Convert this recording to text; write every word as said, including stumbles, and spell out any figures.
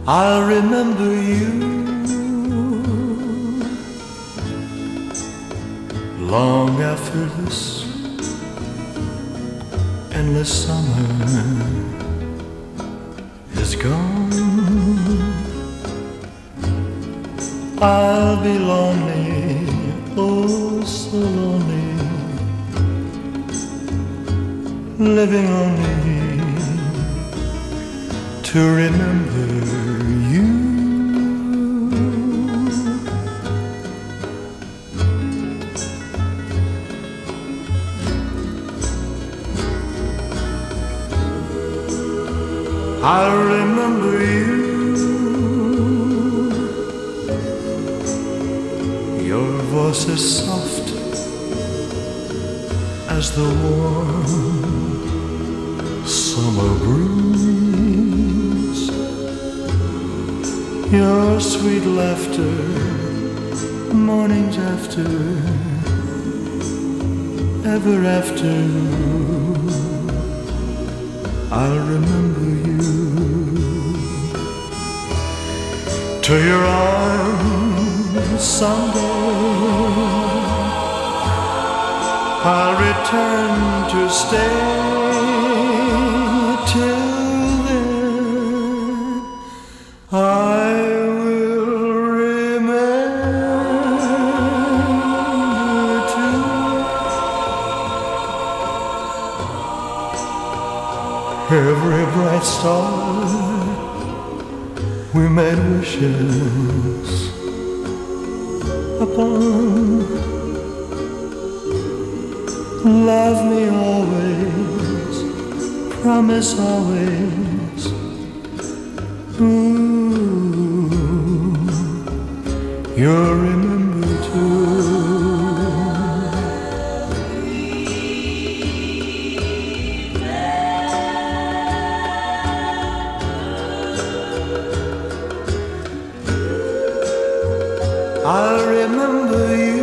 I'll remember you long after this endless summer is gone. I'll be lonely, oh so lonely, living only to remember you. I remember you, your voice is soft as the warm summer breeze, your sweet laughter mornings after, ever after. I'll remember you, to your arms someday I'll return to stay. Till then I will remember too every bright star we made wishes upon. Love me always, promise always. Ooh, you'll remember too. I'll remember you